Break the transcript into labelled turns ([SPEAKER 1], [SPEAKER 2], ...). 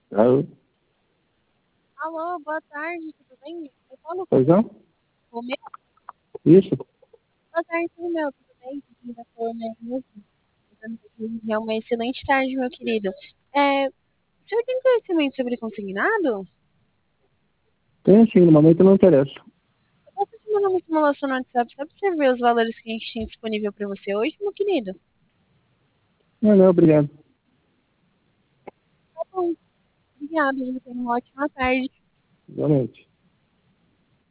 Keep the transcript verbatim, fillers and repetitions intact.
[SPEAKER 1] Alô?
[SPEAKER 2] Alô, boa tarde, tudo bem? Eu falo
[SPEAKER 1] Pois não?
[SPEAKER 2] com o meu.
[SPEAKER 1] Isso?
[SPEAKER 2] Boa tarde, meu, tudo bem? Quem tá falando é mesmo? É uma excelente tarde, meu querido. É, o senhor tem conhecimento sobre consignado?
[SPEAKER 1] Tem sim, no momento não interessa.
[SPEAKER 2] Eu posso te mandar uma simulação no WhatsApp só pra você ver os valores que a gente tem disponível pra você hoje, meu querido?
[SPEAKER 1] Não, não, obrigado.
[SPEAKER 2] Tá bom, obrigada, você tenha uma ótima tarde.
[SPEAKER 1] Boa noite.